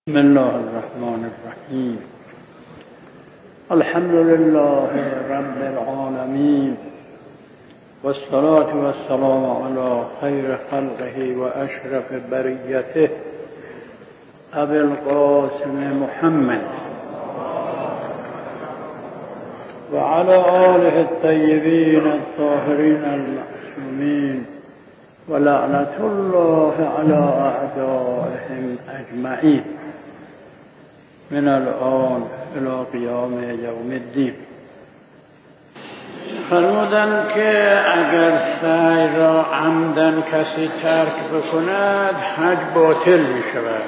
بسم الله الرحمن الرحیم. الحمد لله رب العالمین والصلاة والسلام علی خیر خلقه و اشرف بریته ابی القاسم محمد و علی آله الطیبین الطاهرین المعصومین و لعنت الله علی اعدائهم اجمعین من الان الى قیام یوم الدین. فرمودند که اگر سعی را عمدن کسی ترک بکند حج باطل می شود.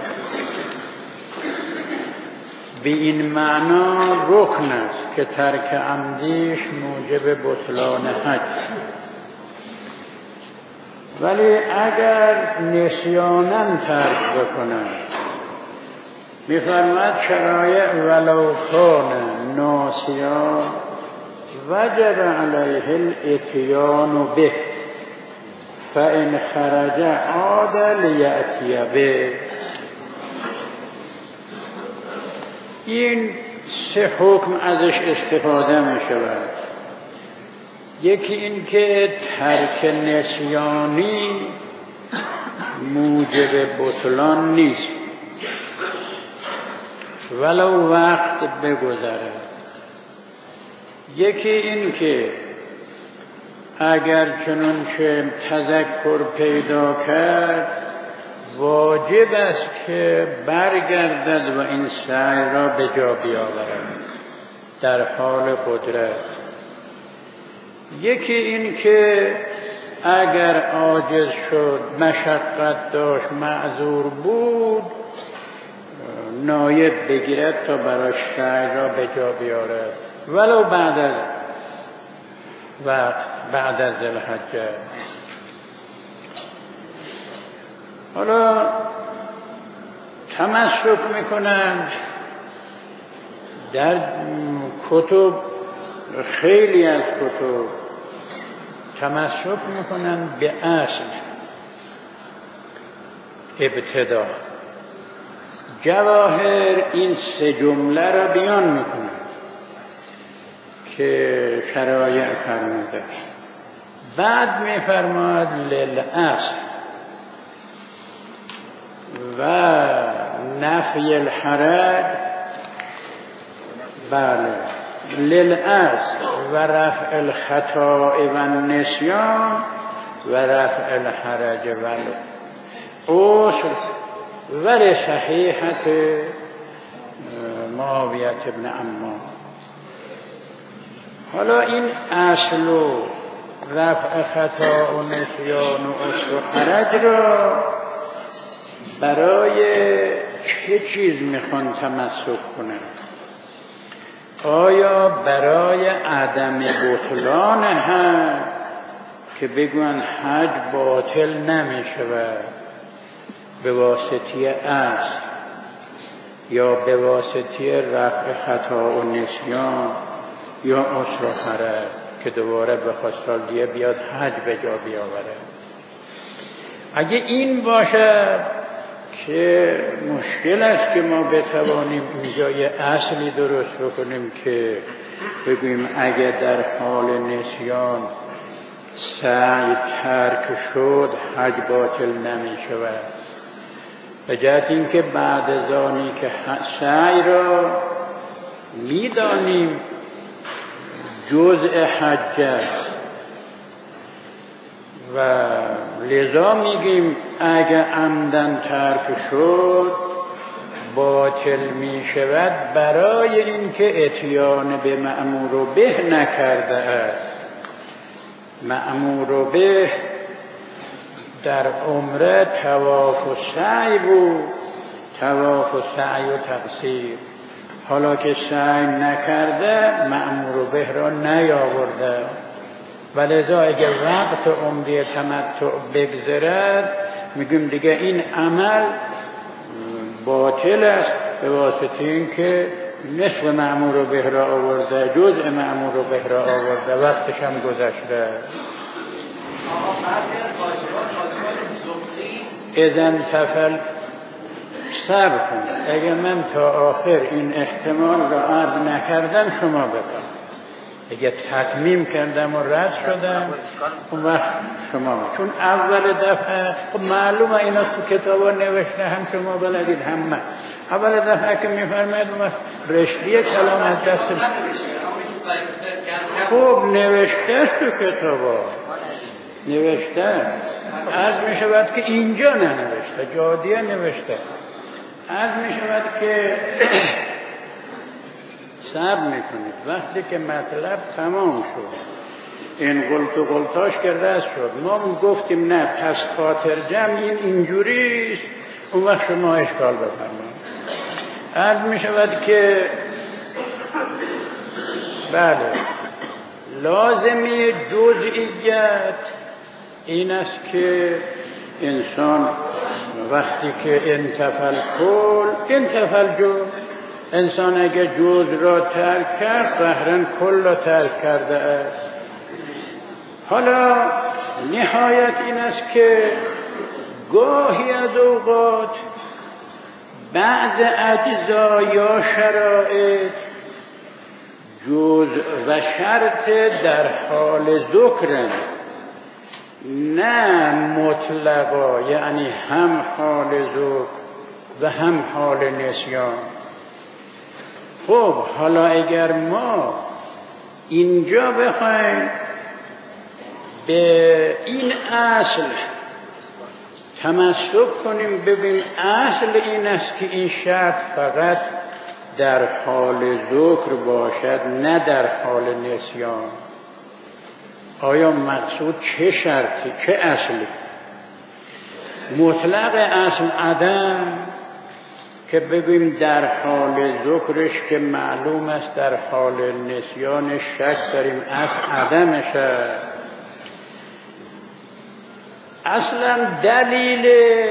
به این معنا رکن است که ترک عمدیش موجب بطلان حج. ولی اگر نسیاناً ترک بکند، می‌فرماید شرایع ولو کان ناسیا وجب علیه الاتیان به فإن خرج عاد لیأتی به. این سه حکم ازش استفاده می شود. یکی این که ترک نسیانی موجب بطلان نیست ولو وقت بگذره. یکی این که اگر چنانچه تذکر پیدا کرد واجب است که برگردد و این سعی را به جا بیاورد در حال قدرت. یکی این که اگر عاجز شد، مشقت داشت، معذور بود، نایب بگیرد تا برای سعی را به جا بیارد ولو بعد از وقت، بعد از ذوالحجه. حالا تمسک میکنند در کتب، خیلی از کتب تمسک میکنند به اصل ابتدا. جواهر این سه جمله را بیان میکنند که شرایع فرموده، بعد میفرماید للاصل و نفی الحرج، بله للاصل و رفع الخطا و النسیان و رفع الحرج و العسر و لصحیحة معاویة ابن عمار. حالا این اصل و رفع خطا و نسیان و عسر و حرج را برای چه چیز میخوان تمسک کنند؟ آیا برای عدم بطلان حج که بگوین حج باطل نمی شود به واسطه اصل یا به واسطه رفع خطا و نسیان یا عسر و حرج که دوباره بخواد سال دیگه بیاد حج به جا بیاوره؟ اگه این باشد که مشکل است که ما بتوانیم اینجا یه اصلی درست بکنیم که بگوییم اگه در حال نسیان سعی ترک شد حج باطل نمی شود. به جهت اینکه بعد از آنی که سعی را میدانیم جزء حج است و لذا میگیم اگه عمدن ترک شد باطل می شود برای اینکه اتیان به مأمور به نکرده است. مأمور به در عمره طواف و سعی بود، طواف و سعی و تقصیر. حالا که سعی نکرده مأمور به را نیاورده، ولذا اگر وقت عمره تمتع بگذرد میگیم دیگه این عمل باطل است به واسطه اینکه نصف مأمور به را آورده، جزء مأمور به را آورده، وقتش هم گذشته. اذن تفل صبر کنید. اگر من تا آخر این احتمال را عرض نکردم شما بفرمایید. اگر تتمیم کردم و رد شدم اون وقت شما چون اول دفعه خب معلومه اینا تو کتابا نوشته، هم شما بلدید هم من. اول دفعه که میفرماید رشته کلام از دست خوب نوشته است تو کتابا، نوشته عرض می شود که اینجا ننوشته، جادیه نوشته. عرض می شود که صبر میکنید وقتی که مطلب تمام شد، این قلتاش که رد شد، ما گفتیم نه پس خاطر جمع این اینجوریست، اون وقت شما اشکال بفرمایید. عرض می شود که بله لازمی جزئیت این است که انسان وقتی که انتفل کل انتفل جز، انسان اگر جز را ترک کرد قهرن کل را ترک کرده است. حالا نهایت این است که گاهی از اوقات بعض اجزا یا شرایط جز و شرط در حال ذکرن، نه مطلقا، یعنی هم حال ذکر و هم حال نسیان. خب حالا اگر ما اینجا بخوایم به این اصل تمسک کنیم، ببین اصل این است که این شرط فقط در حال ذکر باشد نه در حال نسیان. آیا مقصود چه شرطی، چه اصلی؟ مطلق اصل عدم که بگویم در حال ذکرش که معلوم است، در حال نسیانش شک داریم، اصل عدمش است. اصلا دلیل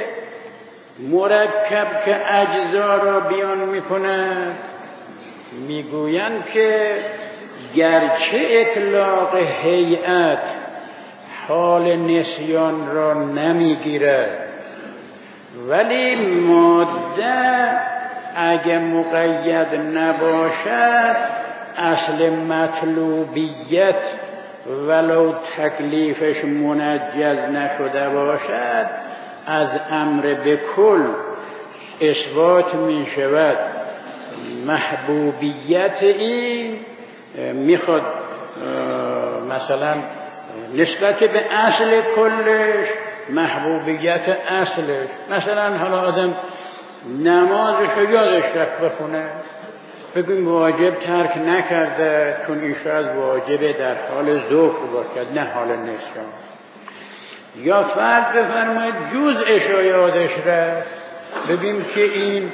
مرکب که اجزا را بیان میکنه میگویند که گرچه اطلاق هیئت حال نسیان را نمیگیرد، ولی ماده اگه مقید نباشد اصل مطلوبیت ولو تکلیفش منجز نشده باشد از امر به کل اثبات می شود. محبوبیت این میخواد مثلا نسبت به اصل کلش محبوبیت اصلش، مثلا حالا آدم نمازش رو یادش رفت بخونه، بگویم واجب ترک نکرده چون این شاید واجب در حال ذکر باشد نه حال نسیان. یا فرد بفرمایید جزءش رو یادش رفت، ببین که این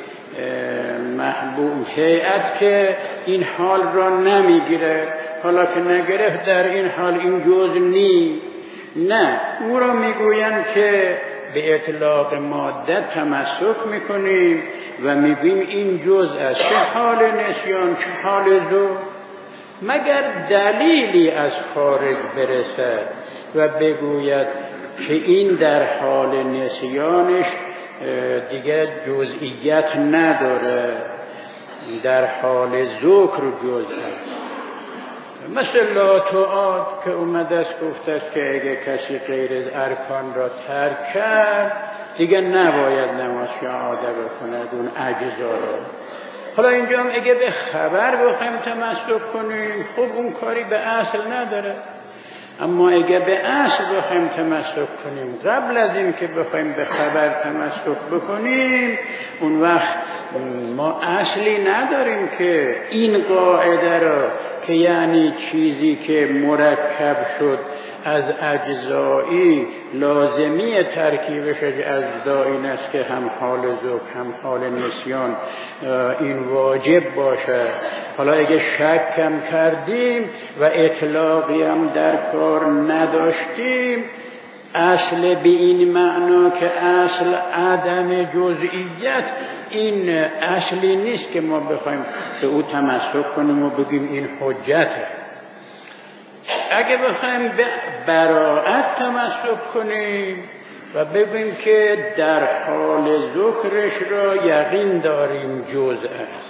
محبوب هیئت که این حال را نمیگیره، حالا که نگرفت در این حال این جزء نی، نه او را میگویند که به اطلاق ماده تمسک میکنیم و میگوییم این جزء است، چه حال نسیان چه حال ذکر، مگر دلیلی از خارج برسد و بگوید که این در حال نسیانش دیگه جزئیت نداره، در حال ذکر جزء است. مثل لاتوعاد که اومده است گفته است که اگه کسی غیر از ارکان را ترک کرد دیگه نباید نماز اعاده بکند اون اجزا را. حالا اینجا هم اگه به خبر بخوایم تمسک کنیم خب اون کاری به اصل نداره، اما اگه به اصل بخوایم تمسک کنیم قبل از این که بخوایم به خبر تمسک بکنیم اون وقت ما اصلی نداریم که این قاعده را که یعنی چیزی که مرکب شد از اجزایی لازمی ترکیبش از اجزایی این است که هم حال ذکر هم حال نسیان این واجب باشد. حالا اگه شک کم کردیم و اطلاقی هم در کار نداشتیم، اصل به این معنا که اصل عدم جزئیت این اصلی نیست که ما بخوایم به او تمسک کنیم و بگیم این حجته. اگه بخوایم به براءت تمسک کنیم و بگوییم که در حال ذکرش را یقین داریم جزء است،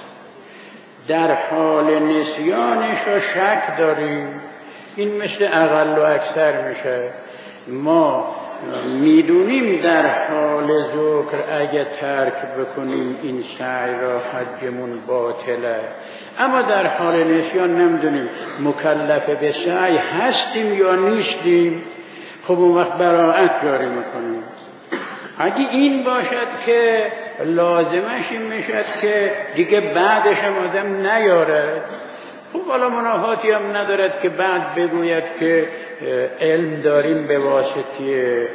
در حال نسیانش را شک داریم. این مثل اقل و اکثر میشه. ما میدونیم در حال ذکر اگه ترک بکنیم این سعی را حجمون باطله، اما در حال نسیان نمیدونیم مکلف به سعی هستیم یا نیستیم. خب اون وقت براءت جاری میکنیم. اگه این باشد که لازمش این میشد که دیگه بعدش هم آدم نیارد، خب حالا منافاتی هم ندارد که بعد بگوید که علم داریم به واسطه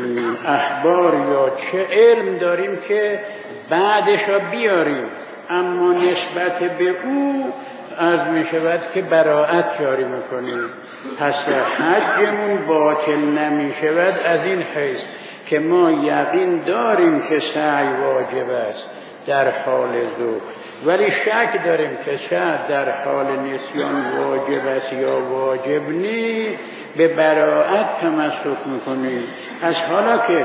اخبار یا چه علم داریم که بعدش را بیاریم، اما نسبت به او عرض می شود که براءت جاری میکنیم. پس حجمون باطل نمی شود از این حیث که ما یقین داریم که سعی واجب است در حال ذکر، ولی شک داریم که شاید در حال نسیان واجب است یا واجب نیست، به براءت تمسک میکنیم. از حالا که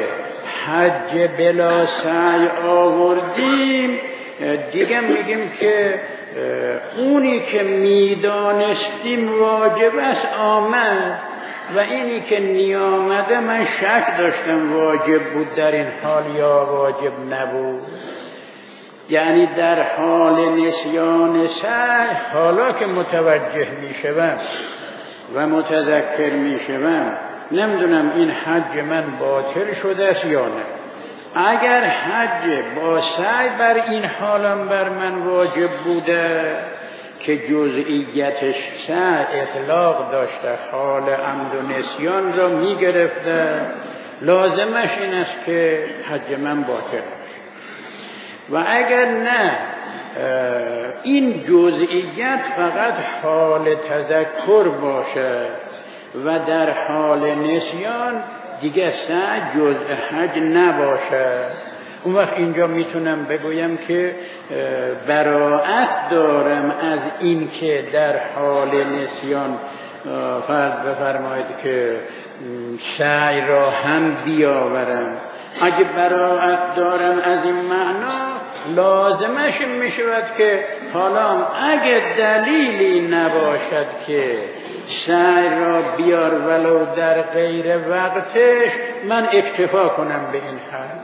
حج بلا سعی آوردیم دیگه میگیم که اونی که میدانستیم واجب است آمد و اینی که نیامده من شک داشتم واجب بود در این حال یا واجب نبود. یعنی در حال نسیان سعی حالا که متوجه میشوم و متذکر میشوم نمیدونم این حج من باطل شده است یا نه. اگر حج با سعی بر این حالم بر من واجب بوده که جزئیتش سعی اطلاق داشته، حال عمد و نسیان را میگرفته، لازمش این است که حج من باطل. و اگر نه این جزئیت فقط حال تذکر باشه و در حال نسیان دیگه سعی جزء حج نباشه، اون وقت اینجا میتونم بگویم که براءت دارم از این که در حال نسیان فرض بفرمایید که سعی را هم بیاورم. اگه براءت دارم از این معنا لازمش میشود که حالا اگه دلیلی نباشد که سعی را بیار ولو در غیر وقتش، من اکتفا کنم به این حال.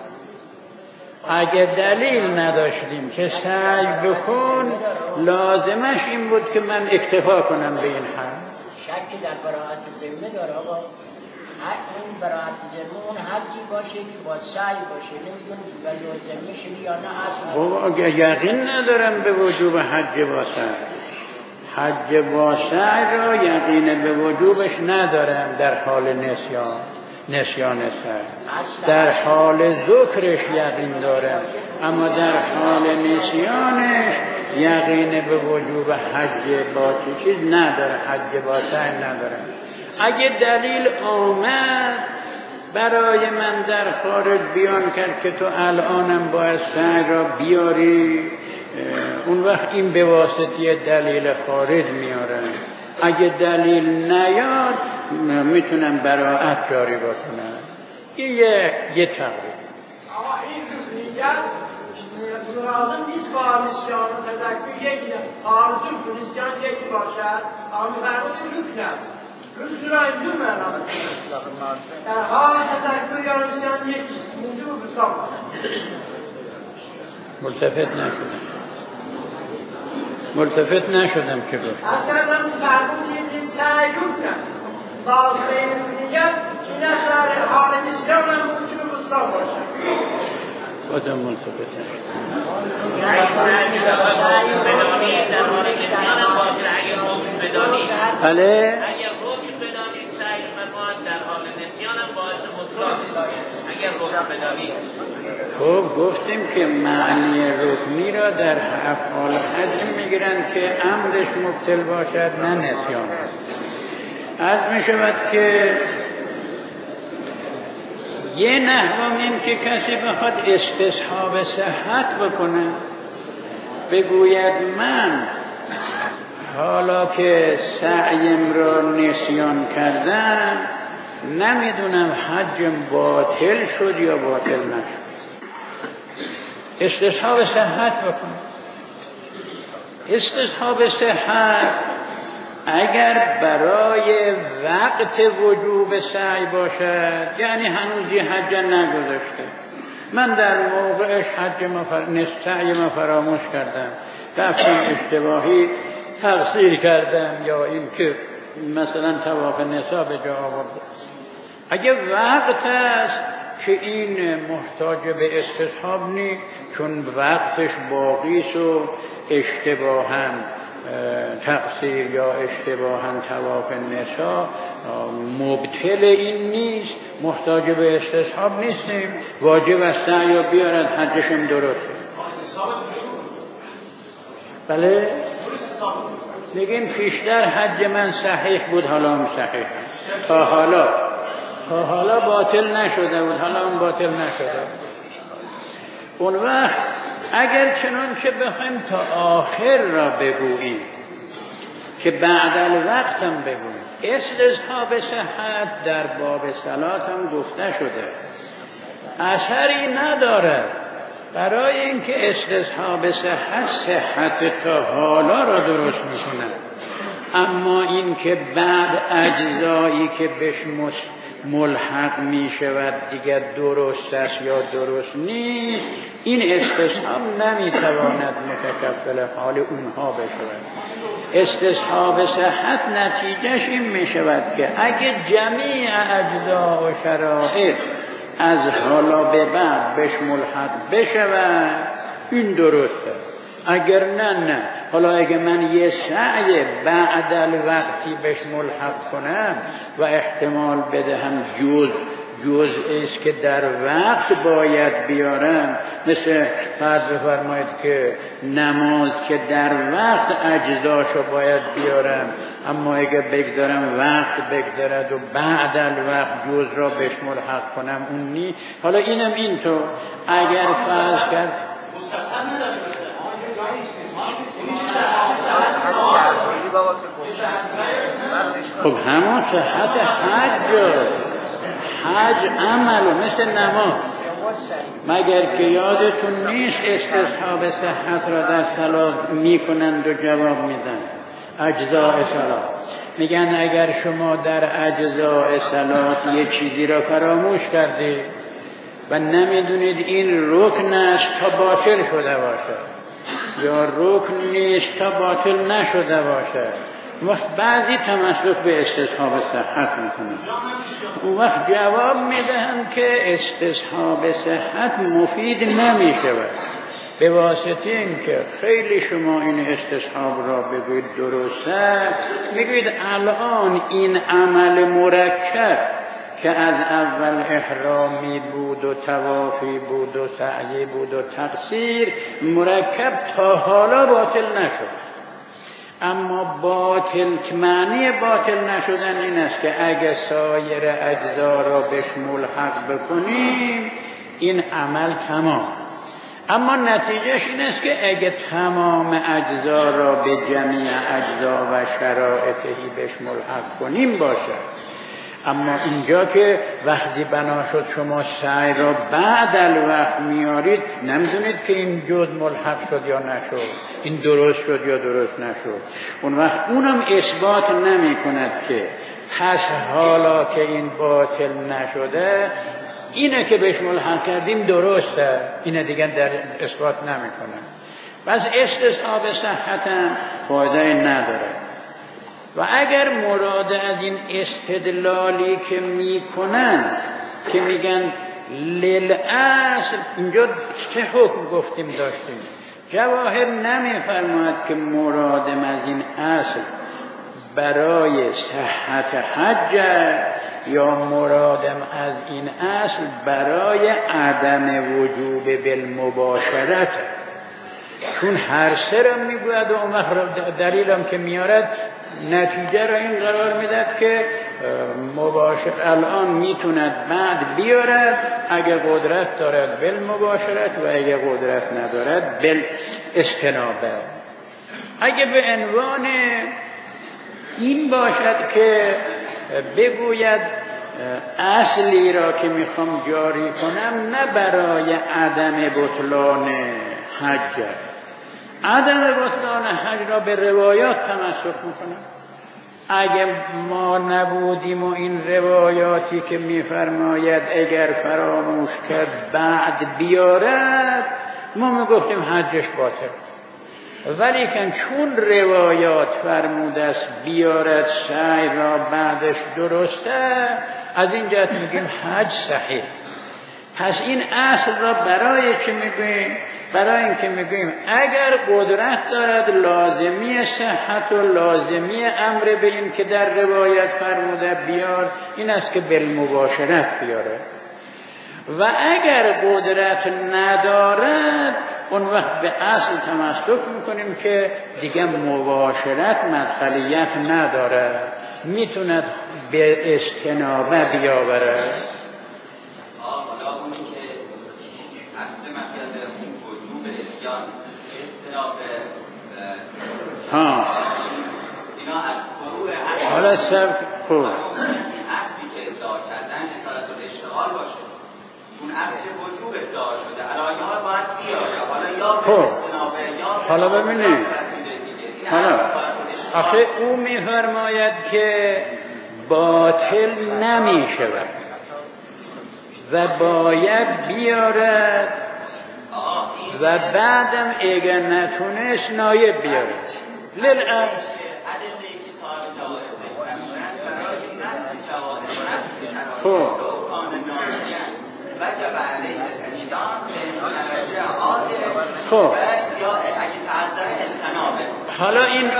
اگه دلیل نداشتیم که سعی بکن، لازمش این بود که من اکتفا کنم به این حال. شکی در براءت ذمه داره آقا؟ این براءت ذمه اون حدی باشه که با سعی باشه، نمیدونم و لازمه شدی یا نه اصلا. یقین ندارم به وجوب حج با سعی. حج با سعی را یقین به وجوبش ندارم در حال نسیان سعی. در حال ذکرش یقین دارم، اما در حال نسیانش یقین به وجوب حج با چیز ندارم، حج با سعی ندارم. اگه دلیل آمد برای من در خارج بیان کرد که تو الانم باید سعی را بیاری، اون وقت این به واسطه دلیل خارج میارن. اگه دلیل نیاد میتونم براءت جاری بکنم. این یه تقریب. این رکنیت لازم نیست با نسیان و تذکر یکی آرزو و نسیان یکی باشد، اما فرمود رکن است. رکن را اینجور معنا در حال تذکر یا نسیان یکیست، اینجور بسام ملتفت نشدم که گفت اگر من فرمود این سعی رکن است، لازم رکنیت این است در حال نسیان هم اینجور بسام باشد. خودم ملتفت نشدم. بله؟ اگر روش بدانید سعی فرمان در حال نسیانم باعث مطلق، اگر روش بدانید. خب گفتیم که معنی رکنی را در افعال حج میگیرند که عمدش مبتل باشد نه نسیان. عرض می شود که یه نحوم این که کسی بخواد استصحاب صحت بکنه، بگوید من حالا که سعیم را نسیان کردم نمیدونم حجم باطل شد یا باطل نشد. استصحاب صحت بکن. استصحاب صحت اگر برای وقت وجوب سعی باشد، یعنی هنوز یه حج نگذاشته، من در موقعش سعی ما فراموش کردم، رفتم اشتباهی تقصیر کردم، یا این که مثلا طواف نسا به جا آورده، اگه وقت است که این محتاج به استصحاب نیست، چون وقتش باقی است و اشتباهاً تقصیر یا اشتباهاً طواف نسا مبطل این نیست، محتاج به استصحاب نیستیم، واجب است سعی بیارد، حجشم درسته. بله میگیم پیشتر حج من صحیح بود، حالا هم صحیح، تا حالا باطل نشده بود، حالا هم باطل نشده. اون وقت اگر چنانچه بخوایم تا آخر را بگوییم که بعد الوقت هم بگوییم، استصحاب صحت در باب صلات هم گفته شده، اثری نداره، برای اینکه استصحاب صحت تا حالا را درست میکنه، اما این که بعد اجزایی که بهش ملحق می شود دیگر درست است یا درست نیست، این استصحاب نمی تواند متکفل حال اونها بشود. استصحاب صحت نتیجهش این می شود که اگه جمیع اجزا و شرایط از حالا به بعد بهش ملحق بشود، این درسته. اگر نه، حالا اگه من یه سعی بعد الوقتی بهش ملحق کنم و احتمال بدهم جزء است که در وقت باید بیارم، مثل فرض بفرمایید که نماز که در وقت اجزاشو باید بیارم، اما اگه بگذارم وقت بگذارد و بعد الوقت جزء را بهش ملحق کنم، اون نی. حالا اینم اینطور اگر فرض کرد خب همون صحت حج عمل مثل نماز، مگر که یادتون نیست استصحاب صحت را در صلات میکنند و جواب میدن اجزاء صلات. میگن اگر شما در اجزاء صلات یه چیزی را فراموش کردید و نمیدونید این رکن است تا باطل شده باشه یا رکن نیست تا باطل نشده باشه، وقت بعضی تمسک به استصحاب صحت میکنند. اون وقت جواب میدهند که استصحاب صحت مفید نمیشود، به واسطه اینکه خیلی شما این استصحاب را بگوید درسته، میگوید الان این عمل مرکب که از اول احرامی بود و طوافی بود و سعی بود و تقصیر، مرکب تا حالا باطل نشد. اما باطل، معنی باطل نشدن این است که اگه سایر اجزا را بهش ملحق بکنیم این عمل تمام. اما نتیجهش این است که اگه تمام اجزا را به جمیع اجزا و شرایطی بهش ملحق کنیم باشه. اما اینجا که وقتی بنا شد شما سعی را بعد الوقت میارید، نمیدونید که این جز ملحق شد یا نشد، این درست شد یا درست نشد. اون وقت اونم اثبات نمی کند که پس حالا که این باطل نشده اینه که بهش ملحق کردیم درسته، اینه دیگر در اثبات نمی کند. بس استصحاب صحت هم فایده نداره. و اگر مراد از این استدلالی که میکنن که میگن للأصل، اینجا چه حکم گفتیم داشتیم؟ جواهر نمیفرماید که مرادم از این اصل برای صحت حج یا مرادم از این اصل برای عدم وجوب بالمباشرت، چون هر سه را میگوید و اون دلیلم که میارد نتیجه را این قرار میداد که مباشر الان میتوند بعد بیارد اگه قدرت دارد بالمباشرت و اگه قدرت ندارد بالاستنابه. اگه به عنوان این باشد که بگوید اصلی را که میخوام جاری کنم نه برای عدم بطلان حج، عدم بطلان حج را به روایات تمسک میکنم. اگه ما نبودیم و این روایاتی که میفرماید اگر فراموش کرد بعد بیارد، ما میگفتیم حجش باطل. ولیکن چون روایات فرموده است بیارد سعی را بعدش درسته، از این جهت میگیم حج صحیح. پس این اصل را برای چه میگویم؟ برای اینکه میگویم اگر قدرت دارد لازمی صحت و لازمی امر به این که در روایت فرموده بیار این است که بالمباشرت بیاره، و اگر قدرت ندارد اون وقت به اصل تمسک میکنیم که دیگه مباشرت مدخلیت نداره، میتوند به استنابه بیاورد. حالا اونی که اصل مطلب اون وجوب اسیان استنابه اینا از فروع حالا سب خوب اصلی که ادعا کردن اصالت الاشتغال باشه، اون اصل وجوب ادعا شده علایه‌ها باید بیاره. حالا یا به استنابه یا حالا ببینید، حالا آخه او میفرماید که باطل نمی شود و باید بیارد و بعدم اگر نتونست نایب بیارد. للعرض خب خب حالا این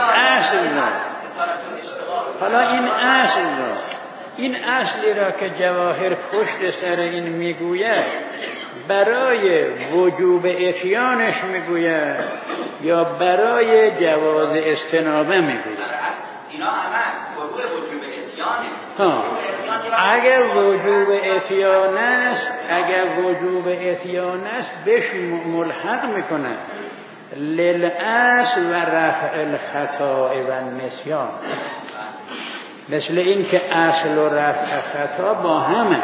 اصلی را که جواهر پشت سر این میگوید برای وجوب اتیانش میگوید یا برای جواز استنابه میگوید؟ اینا همه است فروع وجوب اتیانه. اگر وجوب اتیان است بهش ملحق میکنه للأصل و رفع الخطا و النسیان، مثل این که اصل و رفع خطا با همه.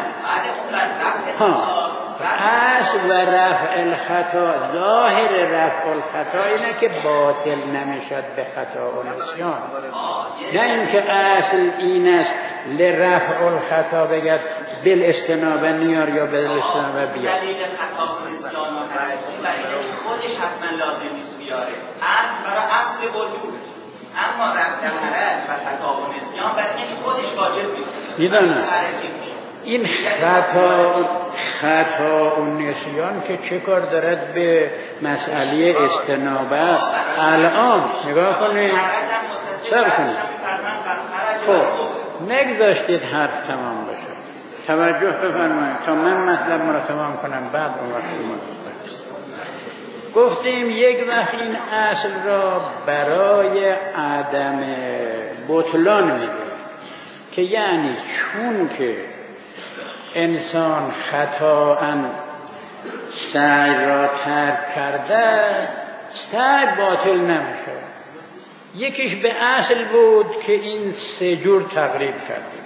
اصل و رفع الخطا، ظاهر رفع الخطا اینه که باطل نمیشد به خطا و نسیان، نه اینکه اصل این است لرفع الخطا بگد بالاستنابه نیار یا بالاستنابه بیار. دلیل خطا و نسیان و برای خودش حتما لازم نیست بیاره، اصل برای اصل وجود، اما رفع حرج و خطا و نسیان برای اینکه خودش واجب نیست. میدونم این خطا و نسیان که چه کار دارد به مسئله استنابه؟ الان نگاه کنید، صبر کنید. خب نگذاشتید حرف تمام بشه، توجه بفرمایید تا من مطلب را تمام کنم، بعد اون وقت گفتیم یک وقت این اصل را برای عدم بطلان میگه که یعنی چون که انسان خطااً سعی را ترک کرده سعی باطل نمیشه. یکیش به اصل بود که این سه جور تقریب کرده،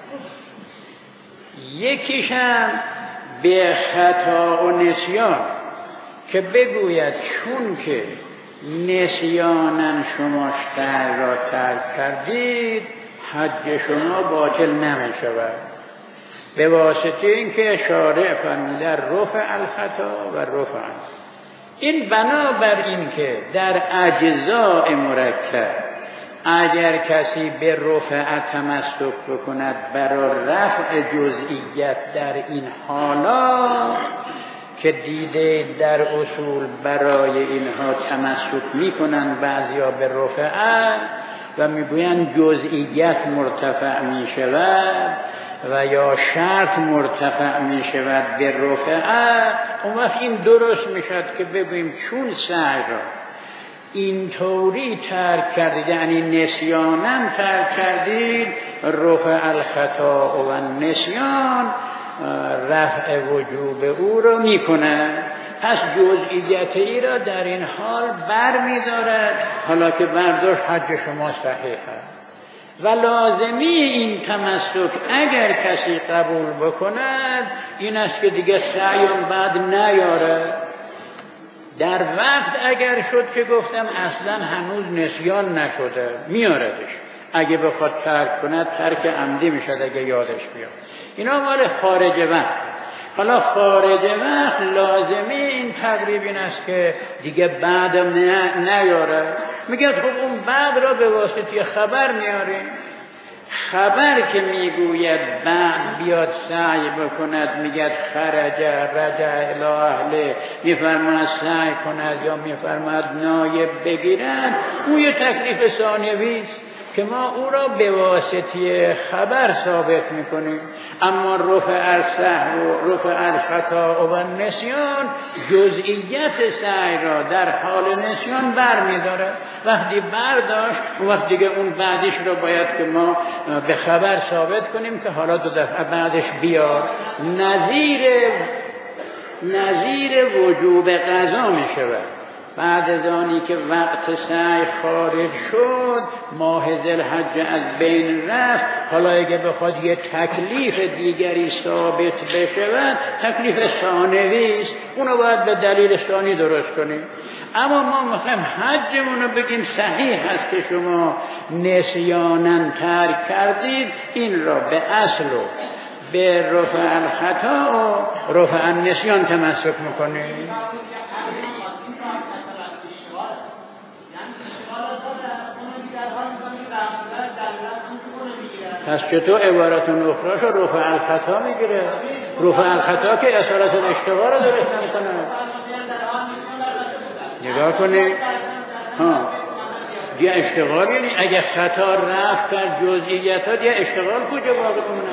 یکیش هم به خطا و نسیان که بگوید چون که نسیاناً شما سعی را ترک کردید حج شما باطل نمیشود، به واسطه اینکه شارع فرموده رفع الخطا و رفع. این بنابر این که در اجزاء مرکب اگر کسی به رفع تمسک بکند برای رفع جزئیت در این حالا که دیده در اصول برای اینها تمسک میکنند بعضیا به رفع و میگویند جزئیت مرتفع میشود و یا شرط مرتفع می شود به رفعه، اون وقت این درست می شود که بگوییم چون سعی را این طوری ترک کردید، یعنی نسیاناً ترک کردید، رفع الخطا و نسیان رفع وجوب او را می کند. پس جزئیت ای را در این حال بر می دارد، حالا که برداشت حج شما صحیح است. و لازمی این تمسک اگر کسی قبول بکند این است که دیگه سعیم بعد نیاره. در وقت اگر شد که گفتم اصلا هنوز نسیان نشده میاردش، اگه بخواد ترک کند ترک عمدی میشد اگه یادش بیاد. اینا مال خارج وقت. حالا خارج وقت لازمی این تقریب این است که دیگه بعدم نیاره. میگه خب اون بعد را به واسطه خبر میاریم. خبر که میگوید بعد بیاد سعی بکند، میگه خرج رجع الی اهله، میفرماید سعی کند یا میفرماید نایب بگیرند، اون یه تکلیف ثانوی است که ما او را به واسطه خبر ثابت میکنیم. اما رفع السهو و رفع الخطا و نسیان جزئیت سعی را در حال نسیان برمیداره. وقتی برداشت اون وقت دیگه اون بعدش را باید که ما به خبر ثابت کنیم که حالا 2 دفعه بعدش بیاد. نظیر وجوب قضا میشود. بعد از آنی که وقت سعی خارج شد، ماه ذوالحجه از بین رفت، حالا اگه بخواد یه تکلیف دیگری ثابت بشود، تکلیف ثانوی است، اونو باید به دلیل ثانی درست کنیم. اما ما میخوایم حجمونو بگیم صحیح هست که شما نسیاناً ترک کردید، این را به اصل و به رفع الخطا و رفع النسیان تمسک میکنید. پس چطور عبارتون اخراش رو رفع الخطا میگیره؟ رفع الخطا که اصالت الاشتغال رو درست نمیکنه. نگاه کنید یه اشتغال، یعنی اگه خطا رفت کرد جزئیاتات، یه اشتغال کجا باقی بمونه؟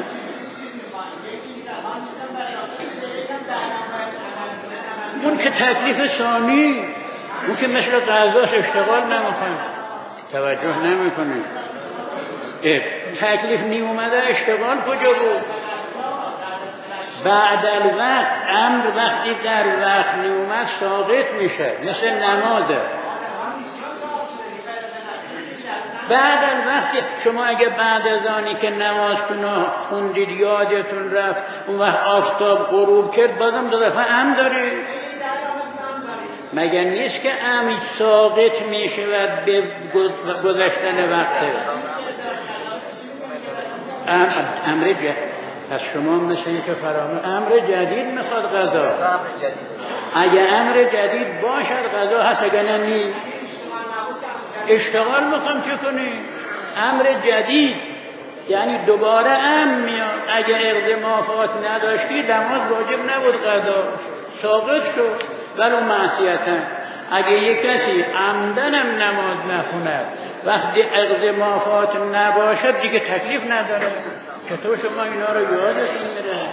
اون که تکلیف ثانی، اون که مثل قضاش اشتغال نمیکنه، توجه نمیکنه. تکلیف نیومده اشتغال کجا بود؟ بعد الوقت امر وقتی در وقت نیومد ساقط میشه، مثل نمازه. بعد الوقت شما اگه بعد از آنی که نماز خوندید یادتون رفت، اون وقت آفتاب غروب کرد، بازم 2 دفعه امر دارید. مگر نیست که امر ساقط میشود به گذشتن وقته؟ امر جدید. پس شما مثل این که امر جدید میخواد قضا. اگه امر جدید باشد قضا هست، اگه نه اشتغال میخوام چه کنی؟ امر جدید یعنی دوباره امر میاد. اگه اقدامات نداشتی نماز واجب نبود، قضا ساقط شد. ولو معصیتن، اگه یک کسی عمدنم نماز نخوند وقتی اقدامات نباشد دیگه تکلیف نداره. چطور شما اینا رو یادتون میره؟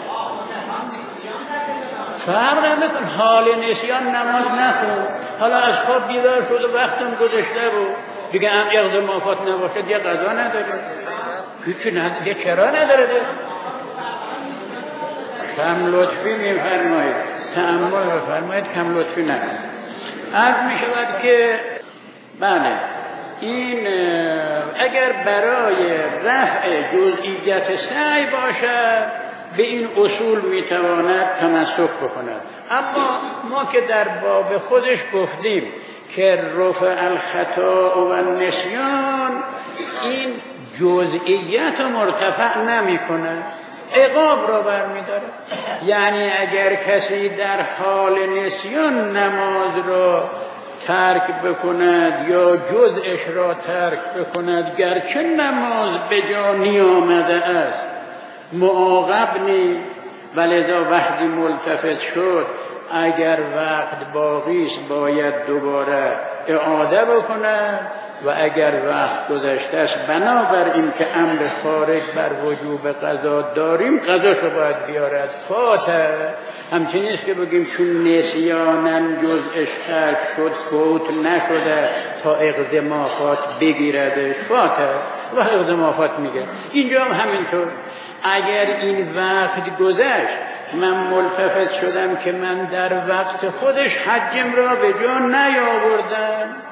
فرق نمیکن. حال نسیان نماز نخون، حالا از خواب بیدار شد و وقتم گذشته بود، دیگه اقدامات نباشد یه قضا نداره. هیچی نداره. چرا نداره؟ کم لطفی میفرمایید، تأمل بفرمایید، کم لطفی نکنید. عرض می شود که بله، این اگر برای رفع جزئیت سعی باشد به این اصول می تواند تمسک بکند. اما ما که در باب خودش گفتیم که رفع الخطا و نسیان این جزئیت مرتفع نمی کند، عقاب را برمی‌داره. یعنی اگر کسی در حال نسیان نماز را ترک بکند یا جزءش را ترک بکند، گرچه نماز به جا نیامده است معاقب نیست، ولذا وقتی ملتفت شد اگر وقت باقی است باید دوباره اعاده بکند، و اگر وقت گذشته است بنابراین که امر خارج بر وجوب قضا داریم قضاشو باید بیارد. فاته همچنین است که بگیم چون نسیانن جزءش ترک شد فوت نشده تا اقدامات بگیردش، فاته و اقدامات میگه. اینجا هم همینطور. اگر این وقت گذشت من ملتفت شدم که من در وقت خودش حجم را به جا نیاوردم،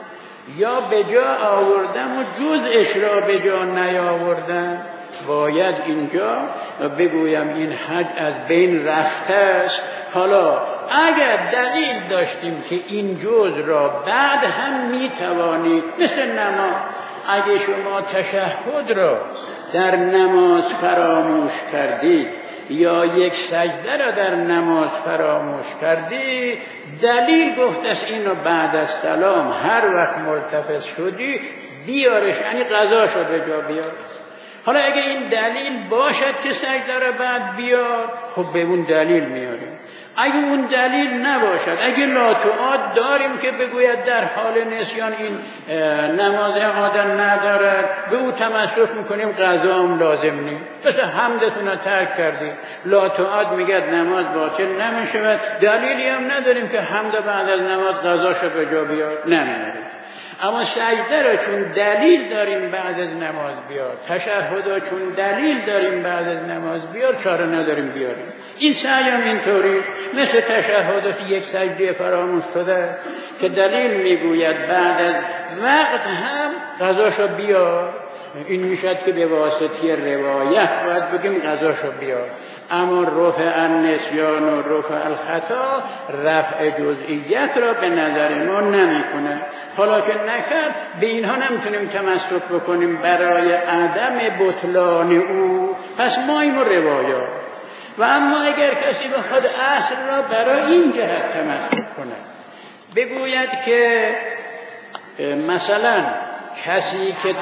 یا به جا آوردم و جزءش را به جا نیاوردم، باید اینجا بگویم این حج از بین رفته است. حالا اگر دلیل داشتیم که این جزء را بعد هم میتوانید، مثل نماز، اگه شما تشهد را در نماز فراموش کردید یا یک سجده را در نماز فراموش کردی، دلیل گفت است اینو بعد از سلام هر وقت ملتفت شدی بیارش، یعنی قضا شد به جا بیار. حالا اگه این دلیل باشد که سجده را بعد بیار، خب به اون دلیل میاریم. اگه اون دلیل نباشد، اگه لاتعاد داریم که بگوید در حال نسیان این نماز اعاده ندارد، به او تمسک میکنیم، قضا هم لازم نیست. مثلا حمدتون را ترک کردیم، لاتعاد میگه نماز باطل نمیشود، دلیلی هم نداریم که حمد بعد از نماز قضاشو به جا بیار، نمیاریم. اما سجده را چون دلیل داریم بعد از نماز بیار، تشهد را چون دلیل داریم بعد از نماز بیار، چاره نداریم بیاریم. این سعی هم اینطوری، مثل تشهدات یک سجده فراموش شده که دلیل میگوید بعد از وقت هم قضاشو بیار، این میشد که به واسطه روایت باید بگیم قضاشو بیار. اما رفع النسیان و رفع الخطا رفع جزئیت را به نظر ما نمیکنه. حالا که نکرد، به اینها نمیتونیم تمسک بکنیم برای عدم بطلان او، پس ما اینو روایات. و اما اگر کسی بخواد اصل را برای این جهت تمسک کنه، بگوید که مثلا کسی که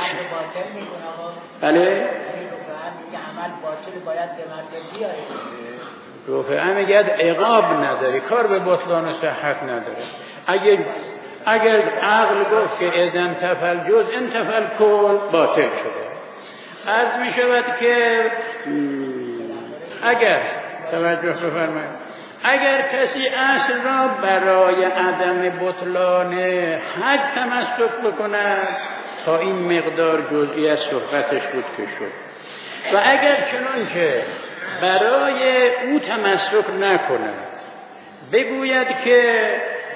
بله عمل باطل باید به مرد بیاره، رفعه میگه عقاب نداری، کار به بطلان و صحت نداره. اگر عقل گفت که اذن تفل جز انتفل کل، باطل شده. عرض می شود که اگر توجه بفرمایید، اگر کسی اصل را برای عدم بطلان حج تمسک بکند، تا این مقدار جزئی از صحبتش بود که شد. و اگر چنانچه برای او تمسک نکنه، بگوید که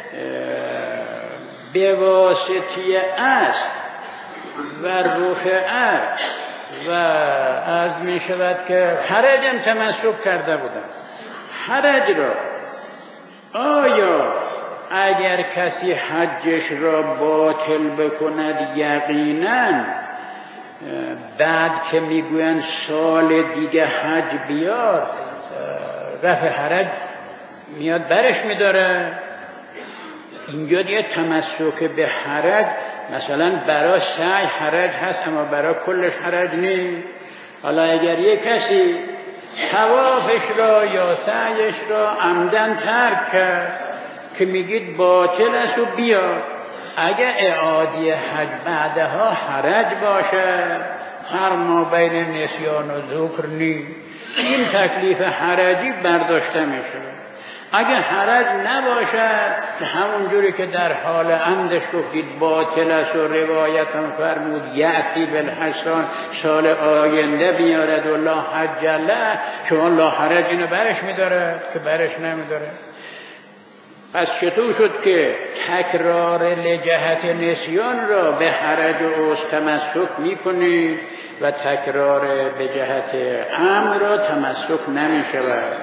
به واسطه اصل و رفعه و عرض می شود که حرجم تمسک کرده بودن، حرج را آیا اگر کسی حجش را باطل بکند یقیناً بعد که میگوین سال دیگه حج بیار رفع حرج میاد برش میداره؟ اینجا دیگه تمسک به حرج، مثلا برای سعی حرج هست اما برای کلش حرج نیست. حالا اگر یک کسی طوافش را یا سعیش را عمدن ترک کرد که میگید باطل است و بیار، اگر اعاده حج بعدها حرج باشه، هر ما بین نسیان و ذکر نیست، این تکلیف حرجی برداشته میشه. اگر حرج نباشد که همون جوری که در حال عمدش گفتید باطل است و روایت هم فرمود یأتی بالحسن، سال آینده بیارد و لا حج له، شما لا حرج اینو برش میداره که برش نمیداره. پس چطور شد که تکرار لجهت نسیان را به حرج و عذر تمسک میکنید و تکرار به جهت امر را تمسک نمیشود؟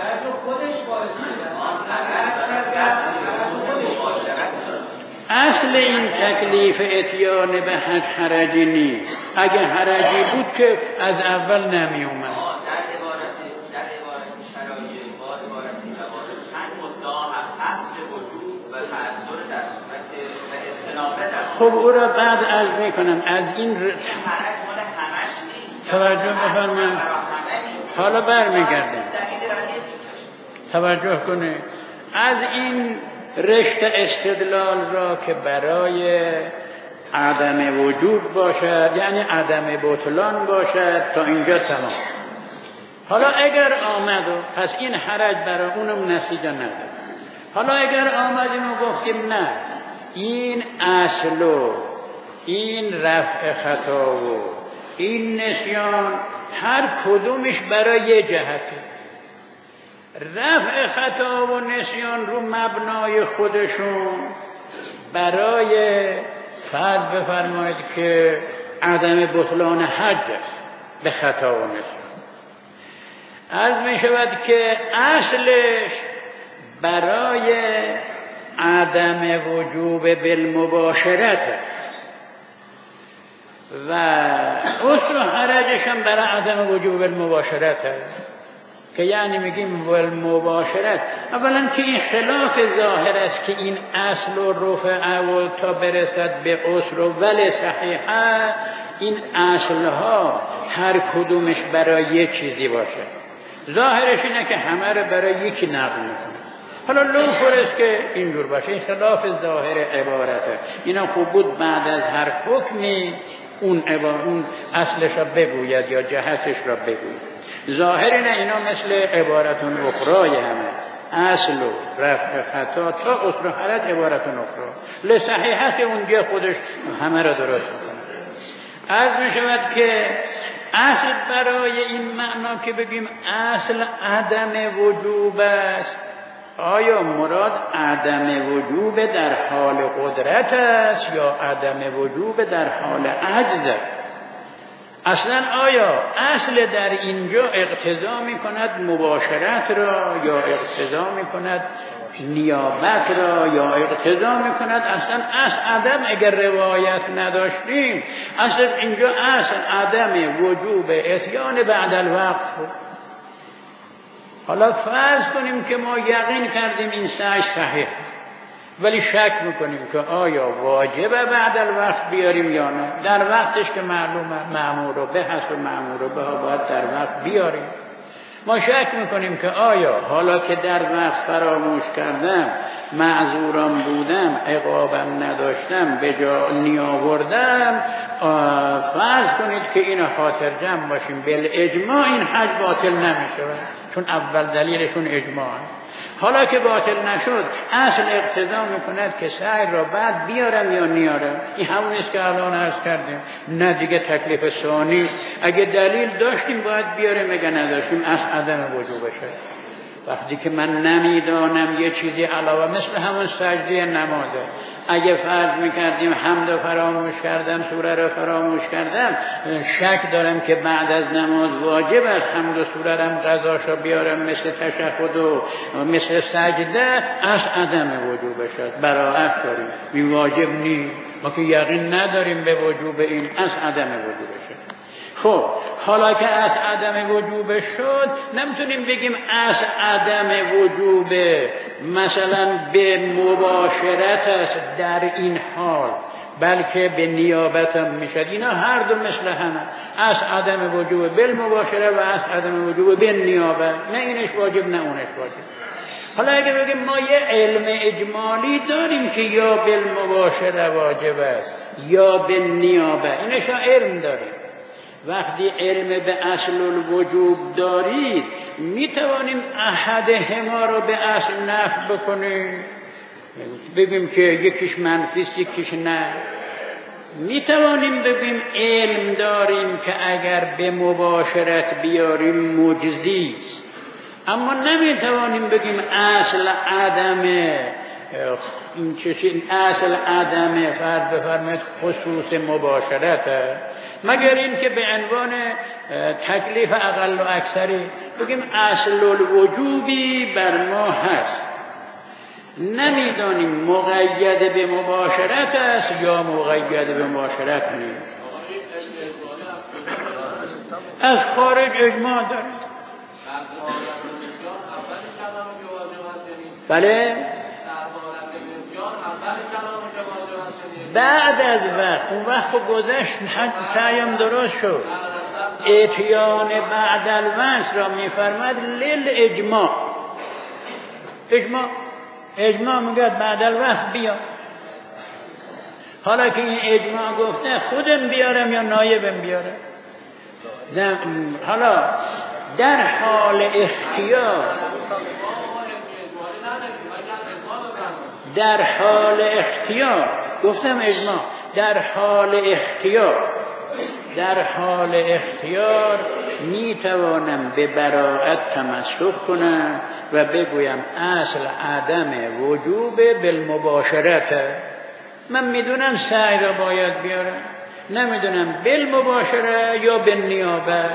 اصل این تکلیف اتیان به حج حرجی نیست. اگه حرجی بود که از اول نمی اومد. خب او را بعد عرض میکنم از این توجه بفرمایید. حالا برمیگردم توجه کنه از این رشته استدلال را که برای عدم وجود باشد، یعنی عدم بطلان باشد، تا اینجا تمام. حالا اگر آمد و پس این حرج برای اونم نتیجه نداره. حالا اگر آمدیم و گفتیم نه، این اصل و این رفع خطا و این نسیان هر کدومش برای یه جهته. رفع خطا و نسیان رو مبنای خودشون برای فرض بفرمایید که عدم بطلان حج است به خطا و نسیان. عرض می شود که اصلش برای عدم وجوب بالمباشرت و عسر و حرجش هم برای عدم وجوب بالمباشرت که یعنی میگیم بالمباشرت. اولا که این خلاف ظاهر است که این اصل و رفع و تا برسد به عسر و ول صحیحه، این اصلها هر کدومش برای یک چیزی باشه. ظاهرش اینه که همه رو برای یکی نقل میکنه. حالا لو فرض که اینجور باشه، این خلاف ظاهر عبارته. اینا خوب بود بعد از هر حکمی اون اصلش را بگوید یا جهتش را بگوید. ظاهر نه، اینا مثل عبارتون اخرای همه، اصل و رفع خطا تا عسر و حرج عبارتون اخرا، لصحیحت اونجا خودش همه را درست میکنه. عرض می شود که اصل برای این معنا که بگیم اصل عدم وجوب است، آیا مراد عدم وجوب در حال قدرت است یا عدم وجوب در حال عجز است؟ اصلا آیا اصل در اینجا اقتضا می کند مباشرت را یا اقتضا می کند نیابت را یا اقتضا می کند اصلا عدم؟ اگر روایت نداشتیم اصل اینجا اصل عدم وجوب اتیان بعد الوقت بود. حالا فرض کنیم که ما یقین کردیم این سعی صحیح، ولی شک میکنیم که آیا واجبه بعد الوقت بیاریم یا نه. در وقتش که معلومه مأمور و به هست و مأمور و به باید در وقت بیاریم. ما شک میکنیم که آیا حالا که در وقت فراموش کردم، معذورم بودم، عقابم نداشتم، به جا نیاوردم، فرض کنید که این خاطر جمع باشیم، بالاجماع این حج باطل نمیشه، چون اول دلیلشون اجماع. حالا که باطل نشد اصل اقتضا میکند که سعی را بعد بیارم یا نیارم. این همون است که الان عرض کردیم، نه دیگه تکلیف ثانی. اگه دلیل داشتیم باید بیاریم، اگه نداشتیم اصل عدم وجوبشه. وقتی که من نمیدانم یه چیزی علاوه، مثل همون سجده نمازه، اگه فرض میکردیم حمد فراموش کردم، سوره رو فراموش کردم، شک دارم که بعد از نماز واجب است حمد و سوره رو قضاشو بیارم مثل تشهد و مثل سجده، از عدم وجوبش است. براءت داریم، این واجب نیست، ما که یقین نداریم به وجوب این، از عدم وجوبش است. خب حالا که از عدم وجوب شد، نمیتونیم بگیم از عدم وجوب مثلا به مباشرت است در این حال، بلکه به نیابت هم میشد. اینا هر دو مثل همه، از عدم وجوب بالمباشره و از عدم وجوب بالنیابت، نه اینش واجب نه اونش واجب. حالا اگه بگیم ما یه علم اجمالی داریم که یا بالمباشره واجب است یا بالنیابه، اینش علم داریم. وقتی علم به اصل الوجوب دارید میتوانیم احدهما رو به اصل نفی بکنیم، بگیم که یکیش منفی است یکیش نه. میتوانیم بگیم علم داریم که اگر به مباشرت بیاریم مجزی است، اما نمیتوانیم بگیم اصل عدم این چیزی، اصل عدم فرض بفرمایید خصوص مباشرت، مگر این که به عنوان تکلیف اقل و اکثری بگیم اصل الوجوبی بر ما هست. نمیدانیم مقید به مباشرت است یا مقید به مباشرت نیست. از خارج اجماع داریم. بله، بعد از وقت، اون وقت گذشت، سعیم درست شد. اتیان بعد الوقت را میفرماد لیل اجماع. اجماع میگه بعد الوقت بیا. حالا که این اجماع گفته خودم بیارم یا نایبم بیارم. حالا در حال اختیار گفتم اجماع، در حال اختیار می توانم به براءت تمسک کنم و بگویم اصل عدم وجوب بالمباشرت. من میدونم سعی را باید بیارم، نمیدونم بالمباشره یا بالنیابه.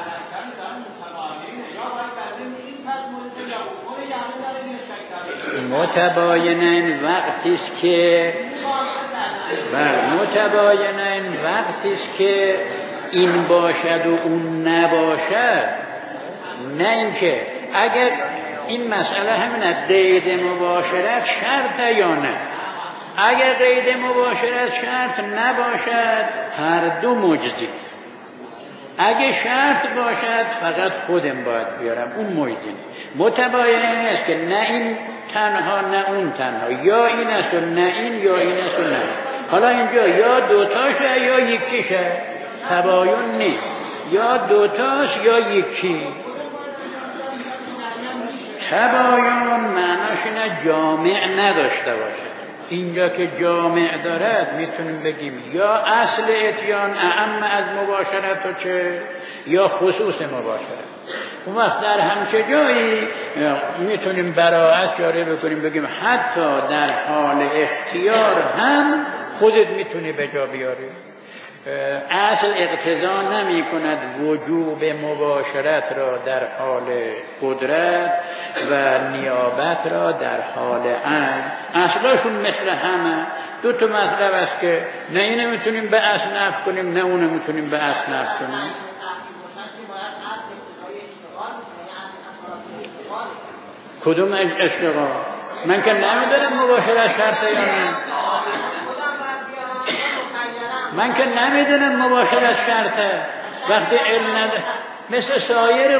متباینن وقتی است که متباینن وقتی است که این باشد و اون نباشد. نه اینکه اگر این مسئله همینه قید مباشرت شرط یا نه. اگر قید مباشرت شرط نباشد هر دو مجزی. اگه شرط باشد فقط خودم باید بیارم، اون مجزی. متباین است که نه این تنها نه اون تنها، یا این است و نه این، یا این است و نه. حالا اینجا یا دوتاشه یا یکیشه، تباین نیست. یا دوتاست یا یکی. تباین معناش اینه جامع نداشته باشه. اینجا که جامع دارد میتونیم بگیم یا اصل اتیان اعم از مباشرت و چه، یا خصوص مباشرت. اون وقت در همچه جایی میتونیم براعت جاری بکنیم بگیم حتی در حال اختیار هم خودت میتونی به جا بیاری. اصل اقتضا نمی کند وجوب مباشرت را در حال قدرت و نیابت را در حال عین. اصلاشون مثل همه. دو تا مطلب است که نه اینو میتونیم به اصل نفی کنیم نه اونو میتونیم به اصل نفی کنیم. کدوم اشتغال؟ من که نمیدونم مباشرت شرطه یا نه. من که نمیدونم مباشرت شرطه. وقتی علم نده مثل سایر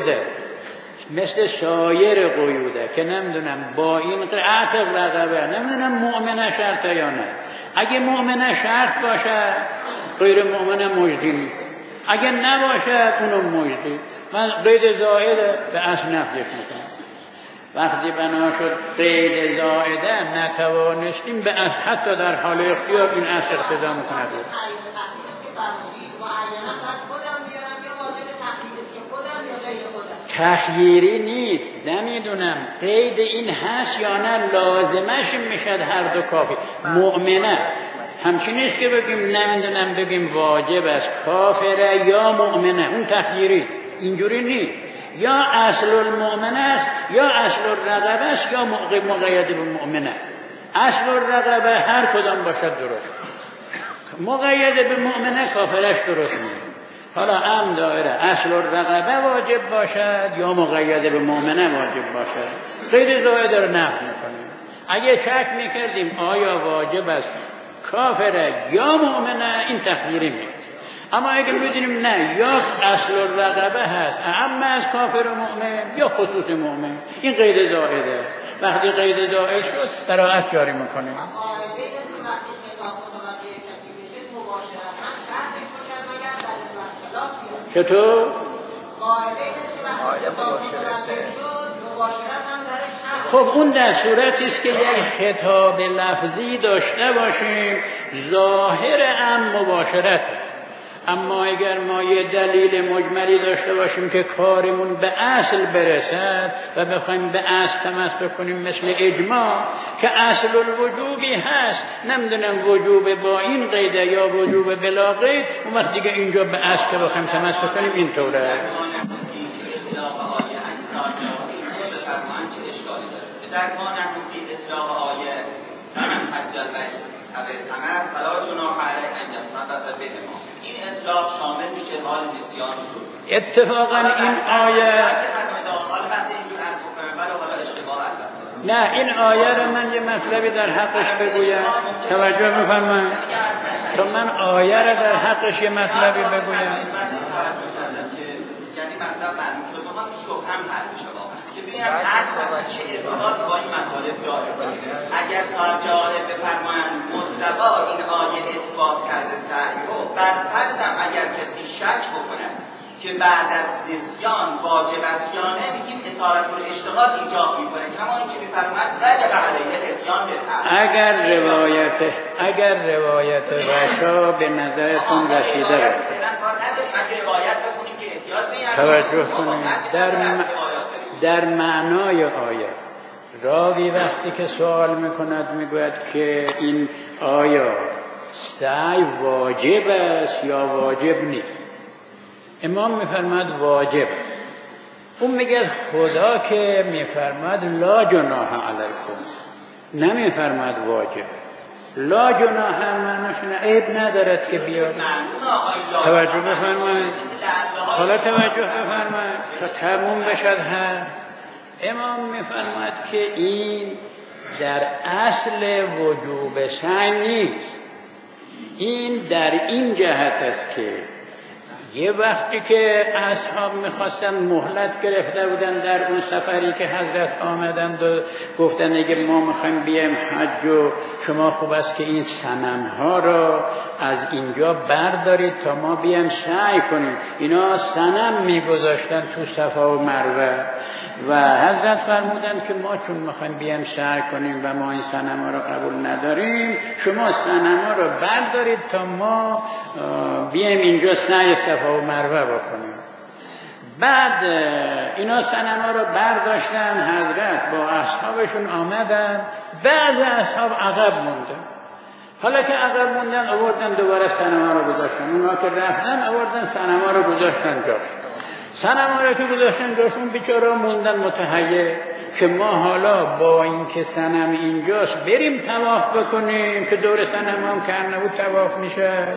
قیوده که نمیدونم با این عتق رقبه نمیدونم مؤمنه شرطه یا نه. اگه مؤمنه شرط باشه غیر مؤمنه مجدی نیست، اگه نباشه اونم مجدی. من قید زائده به اصل نفیش میکنم. وقتی بنا شد قید زائده نتوانستیم به اصل حتی در حال اختیار این اصل اقتضا میکند. تخییری نیست. نمیدونم قید این هست یا نه، لازمش میشد هر دو کافی. مؤمنه همچین نیست که بگیم نمیدونم بگیم واجب است کافره یا مؤمنه، اون تخییری. اینجوری نیست. یا اصل المؤمنه است یا اصل الرغبه است یا مقید به مؤمنه. اصل الرغبه هر کدام باشد درست، مقید به مؤمنه کافرش درست نیست. حالا هم دایره اصل الرغبه واجب باشد یا مقید به مؤمنه واجب باشد. قید زائده رو نفی میکنیم. اگه شک میکردیم آیا واجب است کافره یا مؤمنه، این تخییری نیست. اما اگه میدونیم نه یا اصل الرغبه هست اما از کافر و مؤمن یا خصوص مؤمن، این قید زائده. وقتی قید زائد شد براعت جاری میکنیم. چطور؟ خب اون در صورتی است که یک خطاب لفظی داشته باشیم ظاهر ام مباشرت. اما اگر ما یه دلیل مجملی داشته باشیم که کارمون به اصل برسد و بخوایم به اصل تمسک کنیم مثل اجماع که اصل الوجوبی هست، نمیدونم وجوب با این قیده یا وجوب بلا قید، اون وقت دیگه اینجا به اصل که بخوایم تمسک کنیم اینطوره. در ما نحوی اصلاح آیه فمن حج البیت او اعتمر فلا جناح علیه ان یطوف بهما. این اصلاح شامل میشه حال نسیان بود. اتفاقا این آیه نه، این آیه رو من یه مطلبی در حقش بگویم، توجه می‌فرمایید تا من آیه رو در حقش یه مطلبی بگویم. یعنی مطلب برمی شد ما شبه هم حرف شد که ببینم اصلا چه ارتباطی با این مطالب داره. اگر صاحب جواهر بفرمایند مطلقا این آیه اثبات کرده سعی رو، بر فرضم اگر کسی شک بکنه که بعد از نسیان واجب است یا نه، میگیم اصالت الاشتغال ایجاب میکنه، کما اینکه میفرماید وجب علیه الاتیان بالعقل. اگر روایت رشا به نظرتون رسیده باشه، توجه کنید در معنای آیه راوی وقتی که سوال میکند میگوید که این آیا سعی واجب است یا واجب نیست؟ امام میفرماد واجب. اون میگه خدا که میفرماد لا جناح علیکم، نمیفرماد واجب. لا جناح معناش عیب ندارد که بیاد. توجه بفرمایید، حالا توجه بفرمایید تا تموم بشد. امام میفرماد که این در اصل وجوب سعی نیست. این در این جهت است که یه وقتی که اصحاب میخواستن مهلت گرفته بودن در اون سفری که حضرت آمدند و گفتن اگه ما میخوایم بیایم حج و شما خوب است که این صنمها را از اینجا بردارید تا ما بیایم سعی کنیم. اینا صنم میگذاشتن تو صفا و مروه و حضرت فرمودند که ما چون میخوایم بیایم سعی کنیم و ما این صنمها را قبول نداریم، شما صنمها را بردارید تا ما بیایم اینجا سعی صفا و مروه بکنیم. بعد اینا صنمها را برداشتن، حضرت با اصحابشون آمدن، بعض اصحاب عقب موندن. حالا که عقب موندن آوردن دوباره صنمها را گذاشتن، اونا که رفتن آوردن صنمها را گذاشتن جاش. صنمها را که گذاشتن جاشون بیچاره موندن متحیر که ما حالا با اینکه صنم اینجاست بریم طواف بکنیم که دور صنم هم که نبود طواف میشه.